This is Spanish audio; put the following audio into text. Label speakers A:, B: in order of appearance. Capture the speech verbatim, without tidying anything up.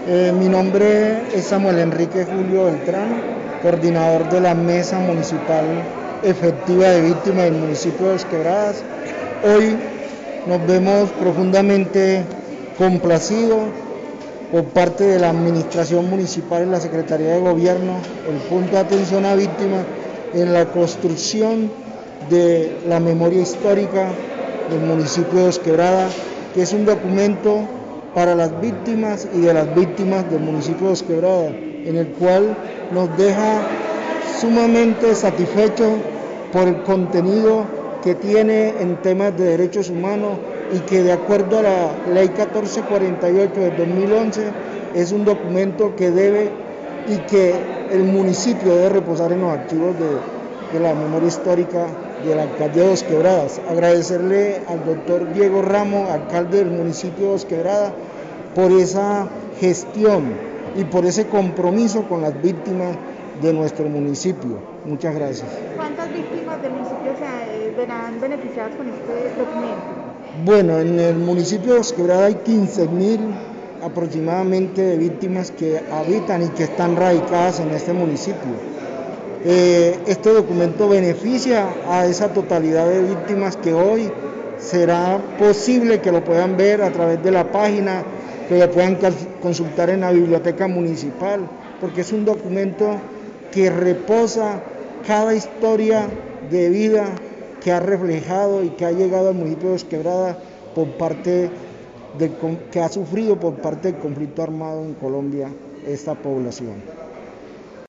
A: Eh, mi nombre es Samuel Enrique Julio Beltrán, coordinador de la Mesa Municipal Efectiva de Víctimas del municipio de Dos Quebradas. Hoy nos vemos profundamente complacidos por parte de la Administración Municipal y la Secretaría de Gobierno, el punto de atención a víctimas en la construcción de la memoria histórica del municipio de Dos Quebradas, que es un documento para las víctimas y de las víctimas del municipio de Dos Quebradas, en el cual nos deja sumamente satisfechos por el contenido que tiene en temas de derechos humanos y que, de acuerdo a la ley catorce cuarenta y ocho de dos mil once, es un documento que debe y que el municipio debe reposar en los archivos de, de la memoria histórica de la alcaldía de Dos Quebradas. Agradecerle al doctor Diego Ramos, alcalde del municipio de Dos Quebradas, por esa gestión y por ese compromiso con las víctimas de nuestro municipio. Muchas gracias.
B: ¿Cuántas víctimas del municipio se verán beneficiadas con este documento?
A: Bueno, en el municipio de Dos Quebradas hay quince mil aproximadamente de víctimas que habitan y que están radicadas en este municipio. Eh, este documento beneficia a esa totalidad de víctimas que hoy será posible que lo puedan ver a través de la página, que lo puedan consultar en la biblioteca municipal, porque es un documento que reposa cada historia de vida que ha reflejado y que ha llegado al municipio de Dos Quebradas por parte del, que ha sufrido por parte del conflicto armado en Colombia esta población.